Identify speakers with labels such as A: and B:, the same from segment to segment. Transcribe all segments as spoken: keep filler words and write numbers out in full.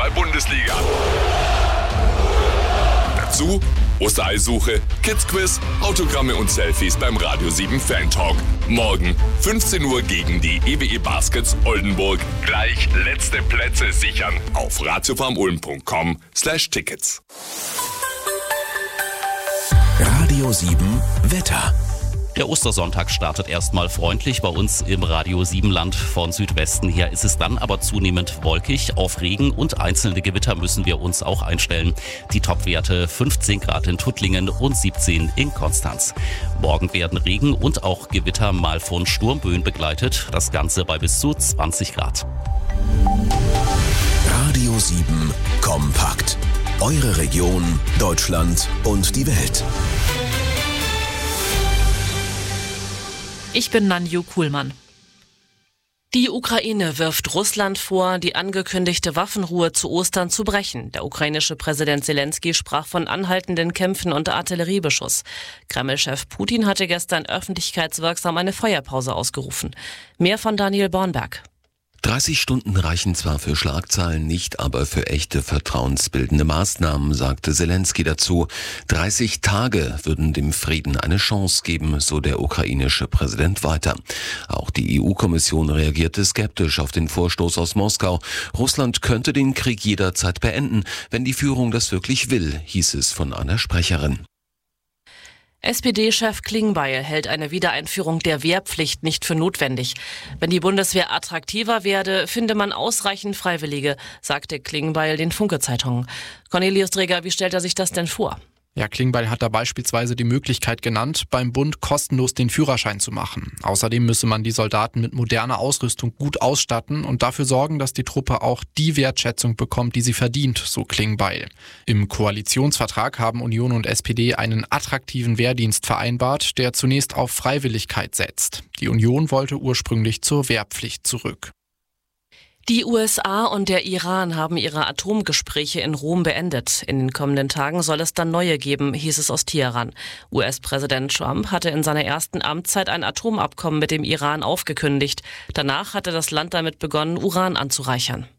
A: Fußball-Bundesliga. Dazu Ostereisuche, Kidsquiz, Autogramme und Selfies beim Radio sieben Fan Talk. Morgen fünfzehn Uhr gegen die E W E Baskets Oldenburg. Gleich letzte Plätze sichern auf ratiofarmulm punkt com slash tickets.
B: Radio sieben Wetter.
C: Der Ostersonntag startet erstmal freundlich bei uns im Radio sieben Land. Von Südwesten her ist es dann aber zunehmend wolkig. Auf Regen und einzelne Gewitter müssen wir uns auch einstellen. Die Topwerte fünfzehn Grad in Tuttlingen und siebzehn in Konstanz. Morgen werden Regen und auch Gewitter mal von Sturmböen begleitet. Das Ganze bei bis zu zwanzig Grad.
B: Radio sieben kompakt. Eure Region, Deutschland und die Welt.
D: Ich bin Nanju Kuhlmann. Die Ukraine wirft Russland vor, die angekündigte Waffenruhe zu Ostern zu brechen. Der ukrainische Präsident Zelensky sprach von anhaltenden Kämpfen und Artilleriebeschuss. Kreml-Chef Putin hatte gestern öffentlichkeitswirksam eine Feuerpause ausgerufen. Mehr von Daniel Bornberg.
E: dreißig Stunden reichen zwar für Schlagzeilen nicht, aber für echte vertrauensbildende Maßnahmen, sagte Zelensky dazu. dreißig Tage würden dem Frieden eine Chance geben, so der ukrainische Präsident weiter. Auch die E U-Kommission reagierte skeptisch auf den Vorstoß aus Moskau. Russland könnte den Krieg jederzeit beenden, wenn die Führung das wirklich will, hieß es von einer Sprecherin.
D: S P D-Chef Klingbeil hält eine Wiedereinführung der Wehrpflicht nicht für notwendig. Wenn die Bundeswehr attraktiver werde, finde man ausreichend Freiwillige, sagte Klingbeil den Funke-Zeitungen. Cornelius Dreger, wie stellt er sich das denn vor?
F: Ja, Klingbeil hat da beispielsweise die Möglichkeit genannt, beim Bund kostenlos den Führerschein zu machen. Außerdem müsse man die Soldaten mit moderner Ausrüstung gut ausstatten und dafür sorgen, dass die Truppe auch die Wertschätzung bekommt, die sie verdient, so Klingbeil. Im Koalitionsvertrag haben Union und S P D einen attraktiven Wehrdienst vereinbart, der zunächst auf Freiwilligkeit setzt. Die Union wollte ursprünglich zur Wehrpflicht zurück.
D: Die U S A und der Iran haben ihre Atomgespräche in Rom beendet. In den kommenden Tagen soll es dann neue geben, hieß es aus Teheran. U S-Präsident Trump hatte in seiner ersten Amtszeit ein Atomabkommen mit dem Iran aufgekündigt. Danach hatte das Land damit begonnen, Uran anzureichern.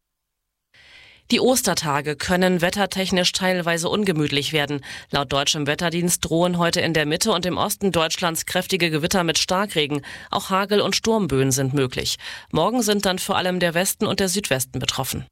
D: Die Ostertage können wettertechnisch teilweise ungemütlich werden. Laut deutschem Wetterdienst drohen heute in der Mitte und im Osten Deutschlands kräftige Gewitter mit Starkregen. Auch Hagel- und Sturmböen sind möglich. Morgen sind dann vor allem der Westen und der Südwesten betroffen.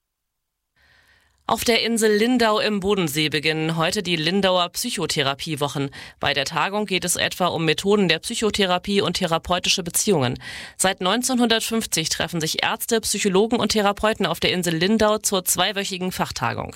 D: Auf der Insel Lindau im Bodensee beginnen heute die Lindauer Psychotherapiewochen. Bei der Tagung geht es etwa um Methoden der Psychotherapie und therapeutische Beziehungen. Seit neunzehnhundertfünfzig treffen sich Ärzte, Psychologen und Therapeuten auf der Insel Lindau zur zweiwöchigen Fachtagung.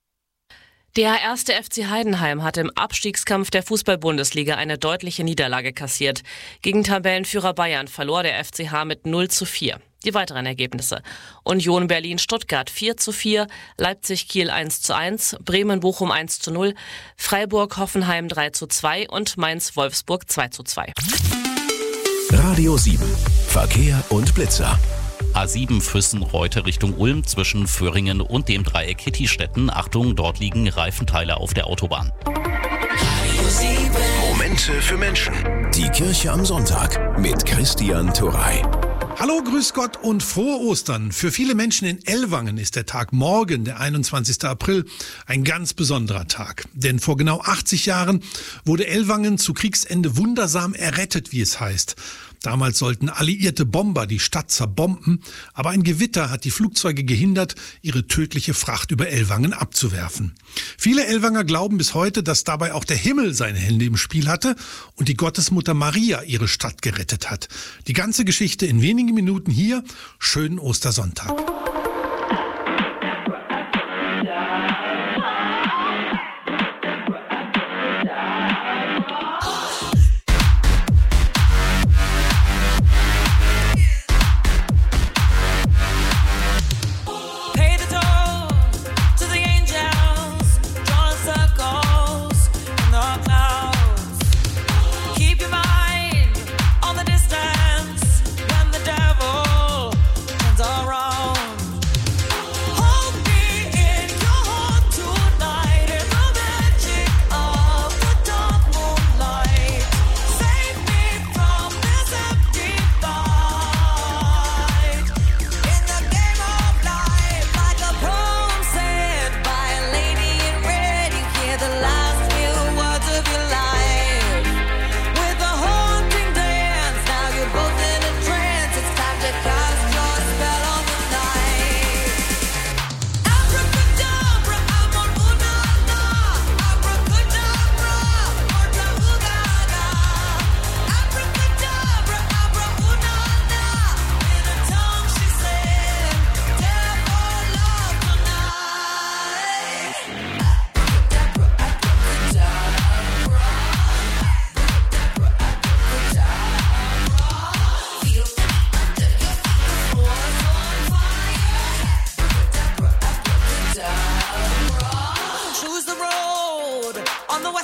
D: Der erste F C Heidenheim hat im Abstiegskampf der Fußball-Bundesliga eine deutliche Niederlage kassiert. Gegen Tabellenführer Bayern verlor der F C H mit null zu vier. Die weiteren Ergebnisse: Union Berlin-Stuttgart vier zu vier, Leipzig-Kiel eins zu eins, Bremen-Bochum eins zu null, Freiburg-Hoffenheim drei zu zwei und Mainz-Wolfsburg zwei zu zwei.
B: Radio sieben. Verkehr und Blitzer.
C: A sieben Füssen-Reute Richtung Ulm zwischen Föhringen und dem Dreieck Hittistetten. Achtung, dort liegen Reifenteile auf der Autobahn.
B: Momente für Menschen. Die Kirche am Sonntag mit Christian Turrey.
G: Hallo, grüß Gott und frohe Ostern. Für viele Menschen in Ellwangen ist der Tag morgen, der einundzwanzigsten April, ein ganz besonderer Tag. Denn vor genau achtzig Jahren wurde Ellwangen zu Kriegsende wundersam errettet, wie es heißt. Damals sollten alliierte Bomber die Stadt zerbomben, aber ein Gewitter hat die Flugzeuge gehindert, ihre tödliche Fracht über Ellwangen abzuwerfen. Viele Ellwanger glauben bis heute, dass dabei auch der Himmel seine Hände im Spiel hatte und die Gottesmutter Maria ihre Stadt gerettet hat. Die ganze Geschichte in wenigen Minuten hier. Schönen Ostersonntag.
H: Around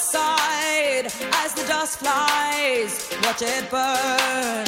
H: side as the dust flies. Watch it burn.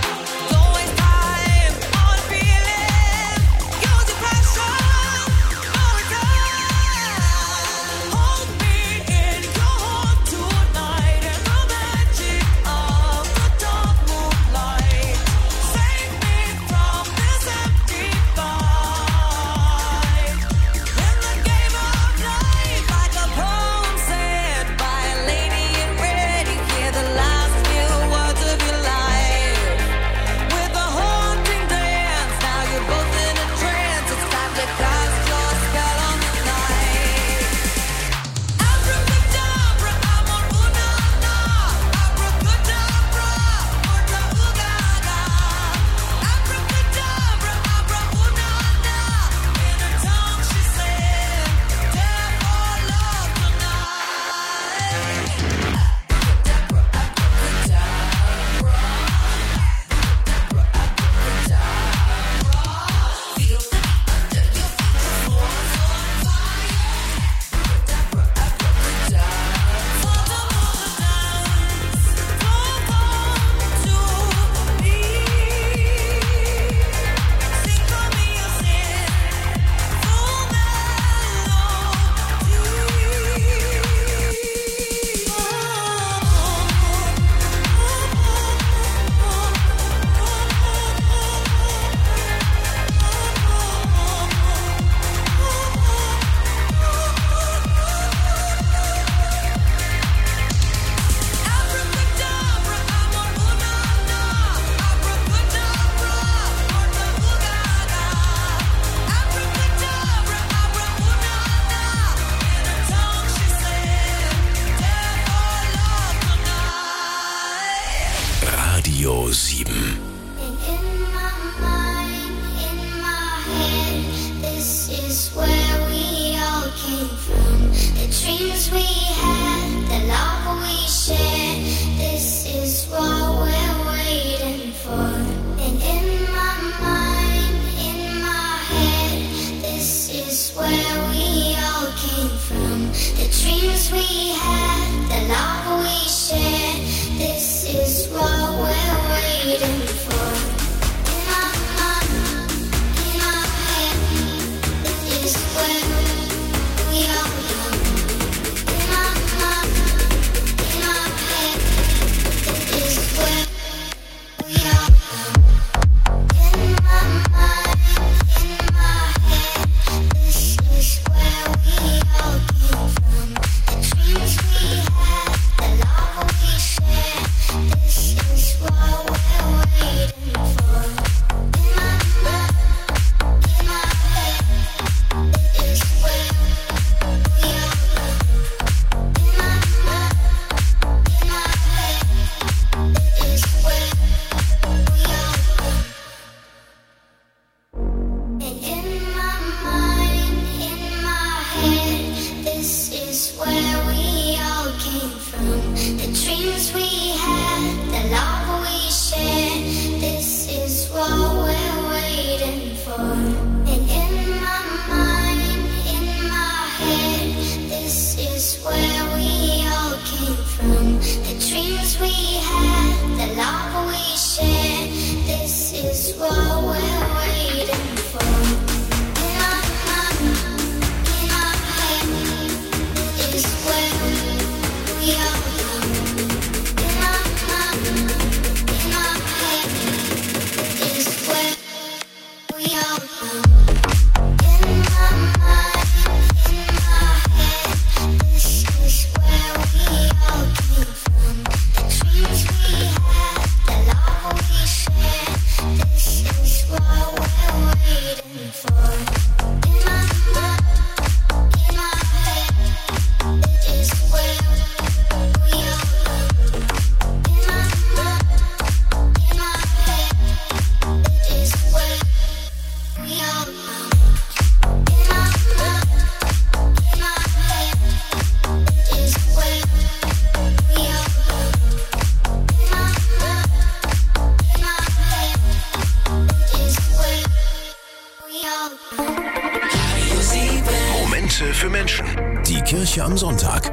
B: Radio sieben. Momente für Menschen. Die Kirche am Sonntag.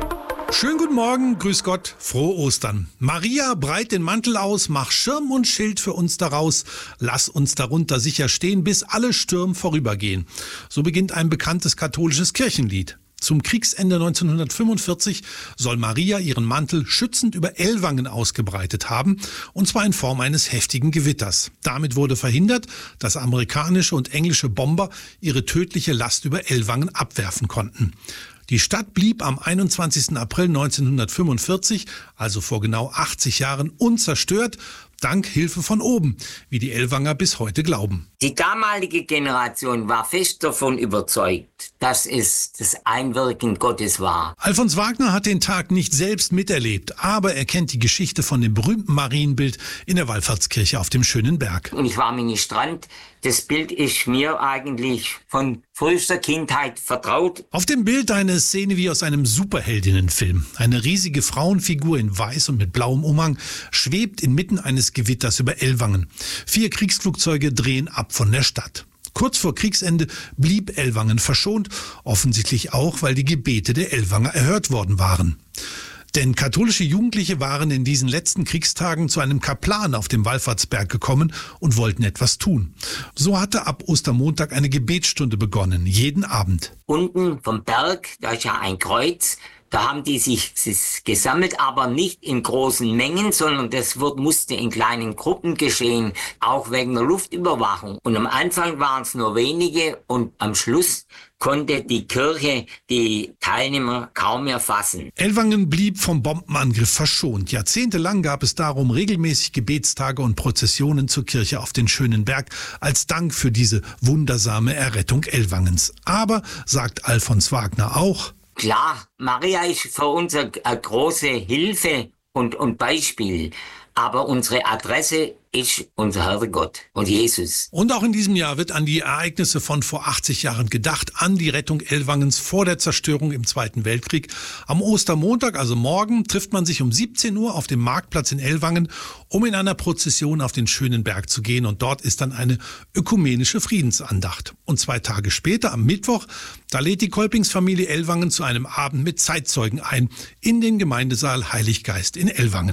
G: Schönen guten Morgen, grüß Gott, frohe Ostern. Maria, breit den Mantel aus, mach Schirm und Schild für uns daraus. Lass uns darunter sicher stehen, bis alle Stürme vorübergehen. So beginnt ein bekanntes katholisches Kirchenlied. Zum Kriegsende neunzehnhundertfünfundvierzig soll Maria ihren Mantel schützend über Ellwangen ausgebreitet haben, und zwar in Form eines heftigen Gewitters. Damit wurde verhindert, dass amerikanische und englische Bomber ihre tödliche Last über Ellwangen abwerfen konnten. Die Stadt blieb am einundzwanzigsten April neunzehnhundertfünfundvierzig, also vor genau achtzig Jahren, unzerstört, dank Hilfe von oben, wie die Ellwanger bis heute glauben.
I: Die damalige Generation war fest davon überzeugt, dass es das Einwirken Gottes war.
G: Alfons Wagner hat den Tag nicht selbst miterlebt, aber er kennt die Geschichte von dem berühmten Marienbild in der Wallfahrtskirche auf dem schönen Berg.
I: Und ich war Ministrant. Das Bild ist mir eigentlich von frühester Kindheit vertraut.
G: Auf dem Bild eine Szene wie aus einem Superheldinnenfilm. Eine riesige Frauenfigur in weiß und mit blauem Umhang schwebt inmitten eines Gewitters über Ellwangen. Vier Kriegsflugzeuge drehen ab von der Stadt. Kurz vor Kriegsende blieb Ellwangen verschont, offensichtlich auch, weil die Gebete der Ellwanger erhört worden waren. Denn katholische Jugendliche waren in diesen letzten Kriegstagen zu einem Kaplan auf dem Wallfahrtsberg gekommen und wollten etwas tun. So hatte ab Ostermontag eine Gebetsstunde begonnen, jeden Abend.
I: Unten vom Berg, da ist ja ein Kreuz, da haben die sich gesammelt, aber nicht in großen Mengen, sondern das wird, musste in kleinen Gruppen geschehen, auch wegen der Luftüberwachung. Und am Anfang waren es nur wenige und am Schluss konnte die Kirche die Teilnehmer kaum mehr fassen.
G: Ellwangen blieb vom Bombenangriff verschont. Jahrzehntelang gab es darum regelmäßig Gebetstage und Prozessionen zur Kirche auf den schönen Berg als Dank für diese wundersame Errettung Ellwangens. Aber, sagt Alfons Wagner auch,
I: klar, Maria ist für uns eine große Hilfe und, und Beispiel. Aber unsere Adresse ist unser Herrgott und Jesus.
G: Und auch in diesem Jahr wird an die Ereignisse von vor achtzig Jahren gedacht, an die Rettung Ellwangens vor der Zerstörung im Zweiten Weltkrieg. Am Ostermontag, also morgen, trifft man sich um siebzehn Uhr auf dem Marktplatz in Ellwangen, um in einer Prozession auf den schönen Berg zu gehen. Und dort ist dann eine ökumenische Friedensandacht. Und zwei Tage später, am Mittwoch, da lädt die Kolpingsfamilie Ellwangen zu einem Abend mit Zeitzeugen ein, in den Gemeindesaal Heiliggeist in Ellwangen.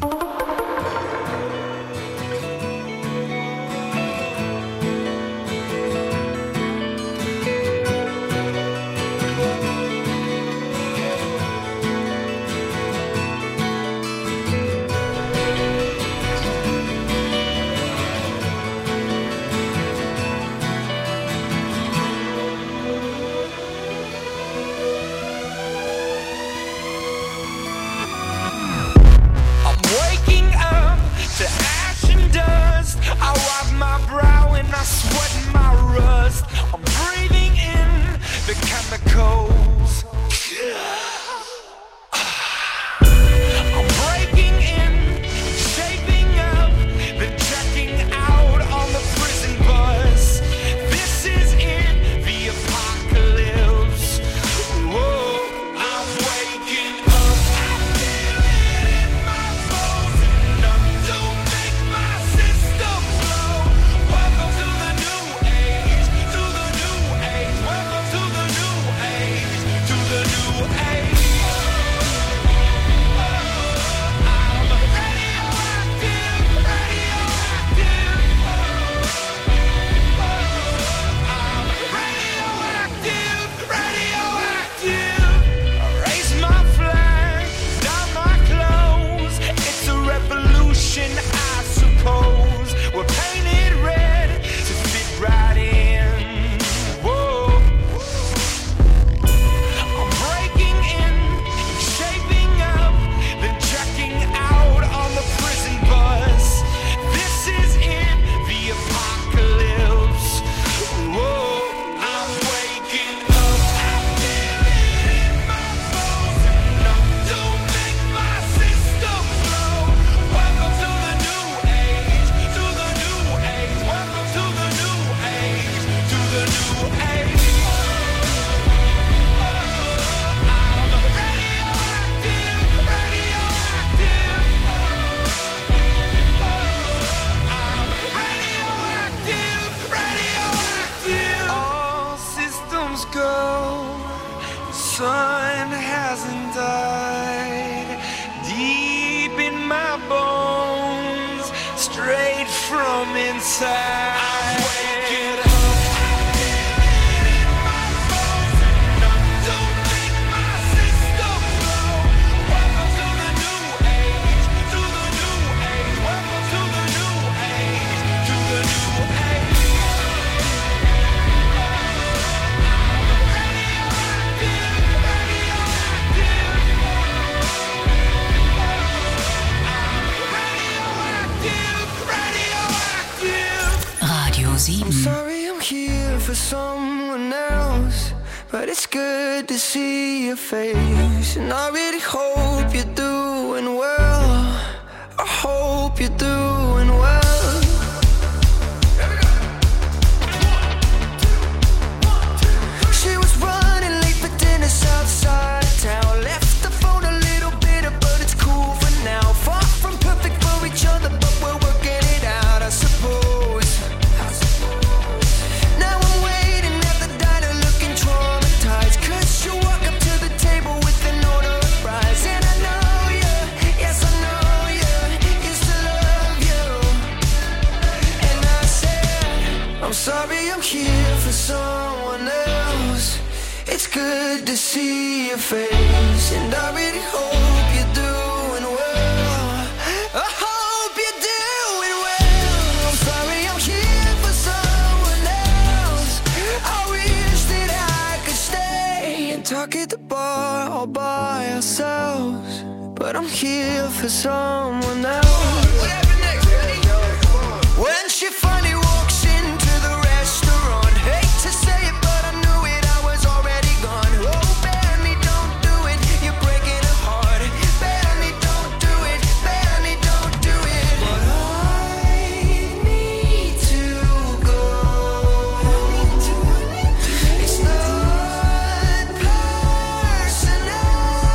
J: sun hasn't died. inside. Wake it up.
K: I'm sorry I'm here for someone else, but it's good to see your face. And I really hope you're doing well. I hope you're doing well. She was running late for dinner outside of town. Left the phone a little bitter, but it's cool for now. Far from perfect for each other, but we're working it out, I suppose. Now I'm waiting at the diner looking traumatized, 'cause you walk up to the table with an order of fries. And I know you, yes I know you, used to love you. And I said, I'm sorry I'm here for someone else. It's good to see your face, and I really hope you're doing well. I hope you're doing well. I'm sorry I'm here for someone else. I wish that I could stay and talk at the bar all by ourselves, but I'm here for someone else. What happened next? When she finally walks into the restaurant, hate to say it, but I knew it, I was already gone. Oh, Benny, don't do it, you're breaking her heart. Benny, don't do it, Benny, don't do it. But I need to go. It's not personal.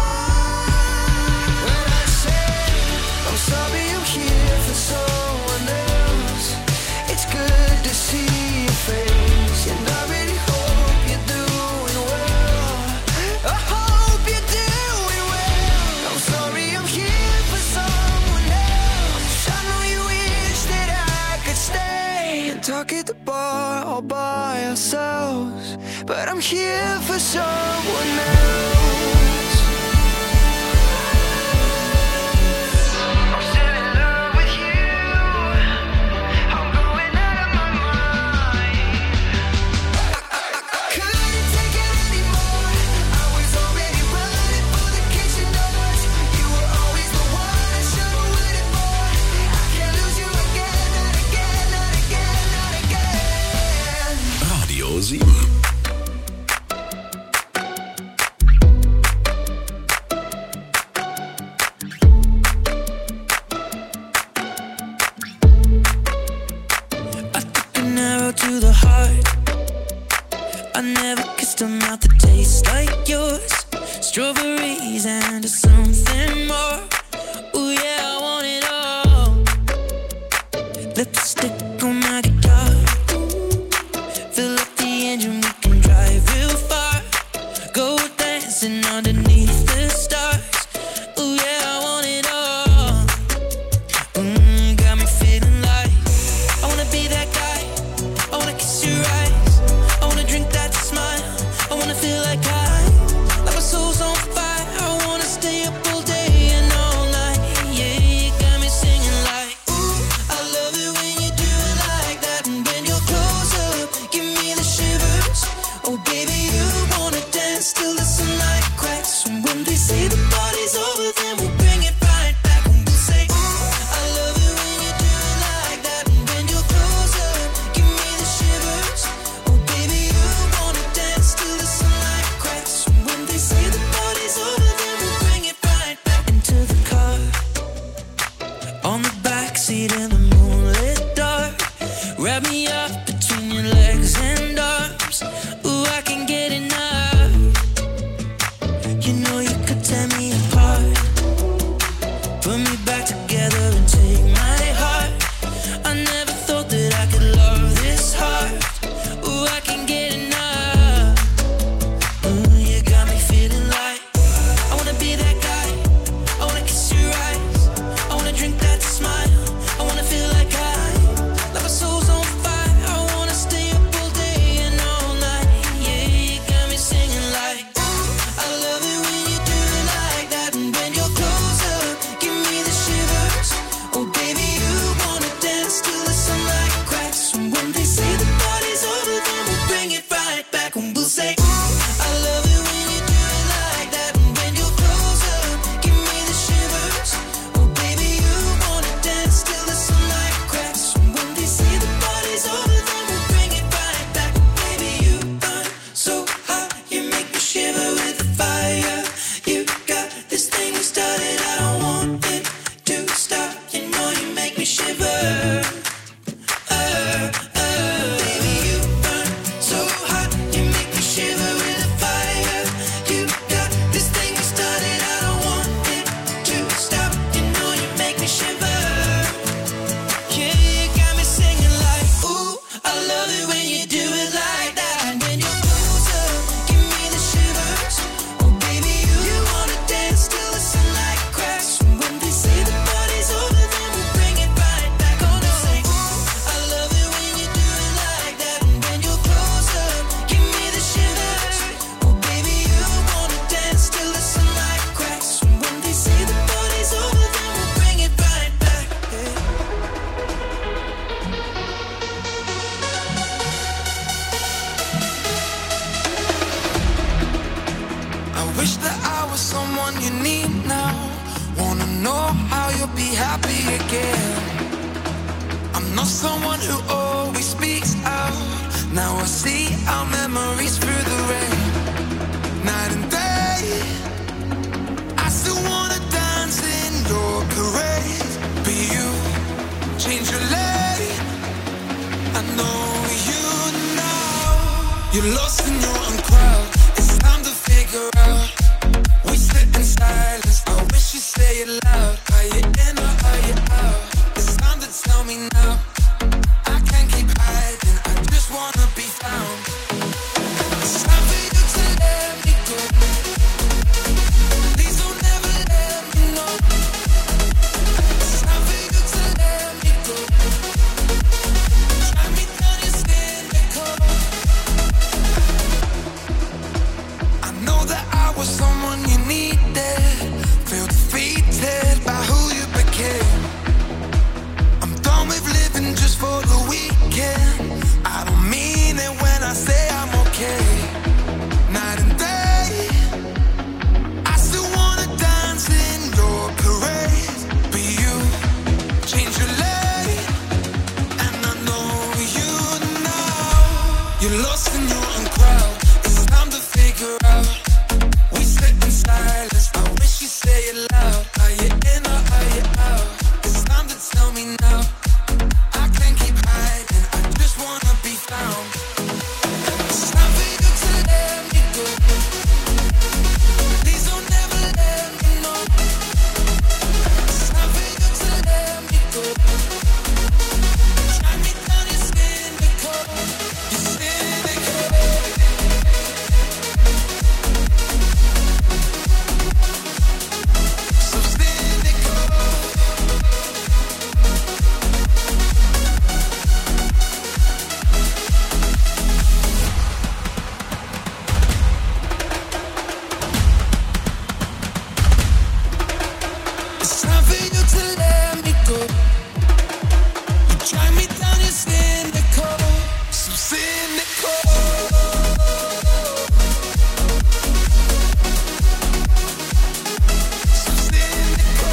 K: When I say I'm sorry I'm here for someone else, it's good to see your face, and I really hope you're doing well. I hope you're doing well. I'm sorry I'm here for someone else. I know you wish that I could stay and talk at the bar all by ourselves, but I'm here for someone else. I'm still in love with you. I'm going out of my mind. I couldn't take it anymore. I was already running for the kitchen doors. You were always the one I should have waited for. I can't lose you again, not again, not again, not again.
B: Radio sieben.
K: I took an arrow to the heart. I never kissed a mouth that tastes like yours. Strawberries and something more. Ooh yeah, I want it all. Lipstick on my guitar. Fill up the engine, we can drive real far. Go dancing underneath the stars. Ooh yeah, I want it all. Mm, got me feeling like I wanna be that guy. I wanna kiss your eyes. I wanna drink that smile. I wanna feel like I, like my soul's on fire. I wanna stay up all day and all night. Yeah, you got me singing like, ooh, I love it when you do it like that. And when you're close up, give me the shivers. Oh baby, you wanna dance till the sunlight cracks. And Wish that I was someone you need now. Wanna know how you'll be happy again. I'm not someone who always speaks out. Now I see our memories through the rain. Night and day, I still wanna dance in your parade. But you change your lane. I know you now. You're lost in your own crowd. It's time to figure out. We sit in silence. I wish you'd say it loud. Are you in or are you out? It's time to tell me now. I can't keep hiding. I just wanna be found. It's time for you to let me go. Please don't ever let me know. It's time for you to let me go. Try me down, you're cynical. I know that I was someone you needed. Feel defeated by who you became. I'm done with living just for the weekend. I don't mean it when I say I'm okay. Night and day, I still wanna dance in your parade. But you change your lane, and I know you now. You're lost in your own crowd. It's time to figure out. We sit in silence. I wish you'd say it loud. Are you in or are you out? It's time to tell me now. I can't keep hiding. I just wanna be found. It's time for you to let me go. Please don't ever let me know. It's time for you to let me go. Try me down, you're cynical. You're cynical. So cynical. It's time for you to let me go. You drive me down, you're cynical. So cynical. So cynical.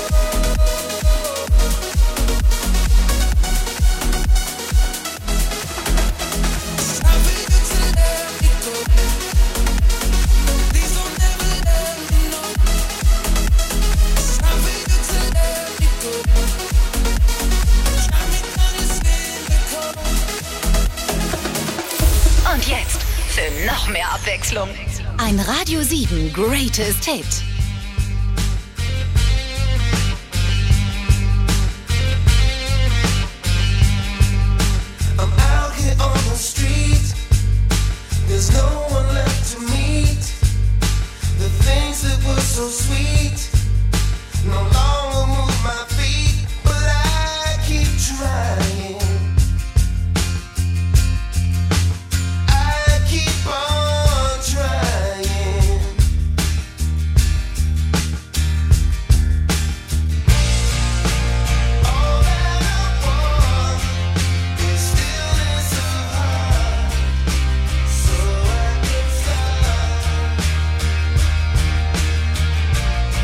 K: It's time for you to let me go. Please don't ever let me know. It's time for you to let me go. Try me down, you're cynical.
J: Und jetzt für noch mehr Abwechslung. Ein Radio sieben Greatest Hit.
K: I'm out here on the street. There's no one left to meet. The things that were so sweet no longer move my feet, but I keep trying. I keep on trying. All that I want is stillness of heart, so I can start.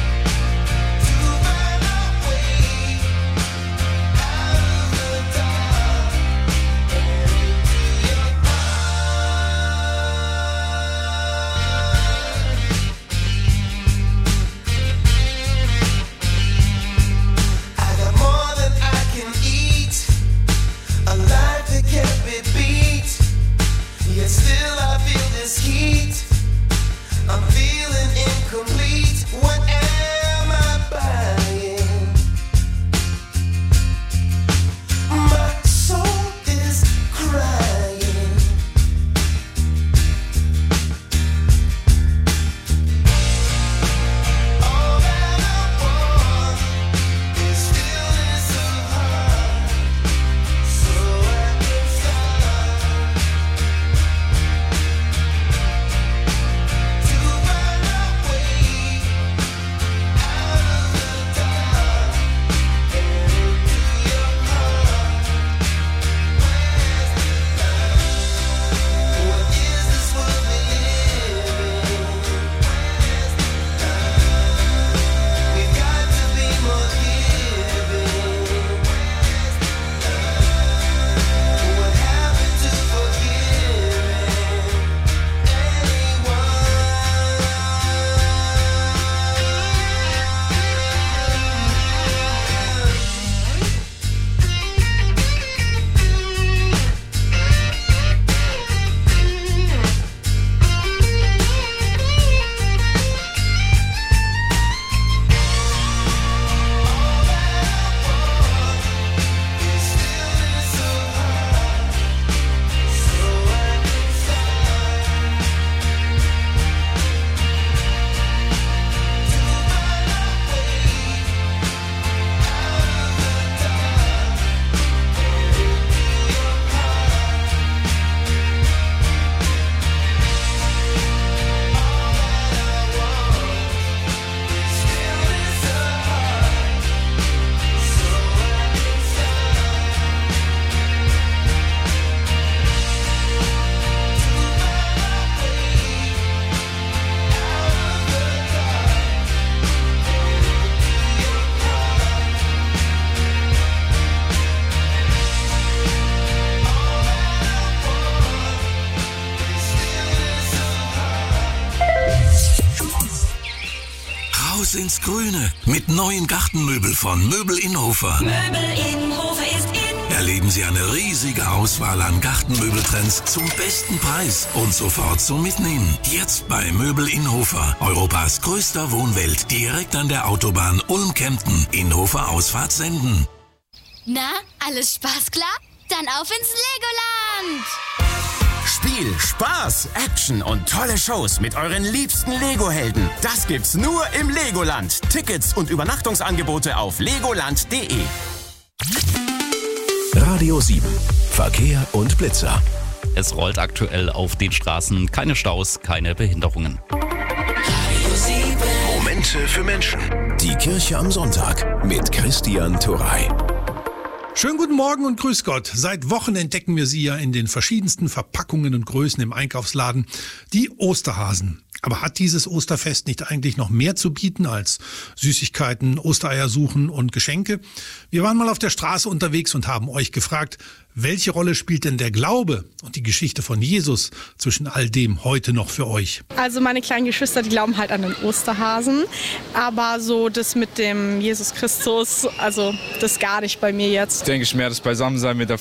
L: Raus ins Grüne mit neuen Gartenmöbel von Möbel Innhofer.
H: Möbel Innhofer ist in.
L: Erleben Sie eine riesige Auswahl an Gartenmöbeltrends zum besten Preis und sofort zum Mitnehmen. Jetzt bei Möbel Innhofer, Europas größter Wohnwelt, direkt an der Autobahn Ulm-Kempten, Innhofer Ausfahrt Senden.
M: Na, alles Spaß klar? Dann auf ins Legoland!
N: Spiel, Spaß, Action und tolle Shows mit euren liebsten Lego-Helden. Das gibt's nur im Legoland. Tickets und Übernachtungsangebote auf legoland punkt de.
B: Radio sieben. Verkehr und Blitzer.
C: Es rollt aktuell auf den Straßen. Keine Staus, keine Behinderungen.
B: Momente für Menschen. Die Kirche am Sonntag mit Christian Turrey.
G: Schönen guten Morgen und grüß Gott. Seit Wochen entdecken wir sie ja in den verschiedensten Verpackungen und Größen im Einkaufsladen. Die Osterhasen. Aber hat dieses Osterfest nicht eigentlich noch mehr zu bieten als Süßigkeiten, Ostereiersuchen und Geschenke? Wir waren mal auf der Straße unterwegs und haben euch gefragt, welche Rolle spielt denn der Glaube und die Geschichte von Jesus zwischen all dem heute noch für euch?
O: Also meine kleinen Geschwister, die glauben halt an den Osterhasen, aber so das mit dem Jesus Christus, also das gar nicht bei mir jetzt.
P: Denke ich mehr, das Beisammensein mit der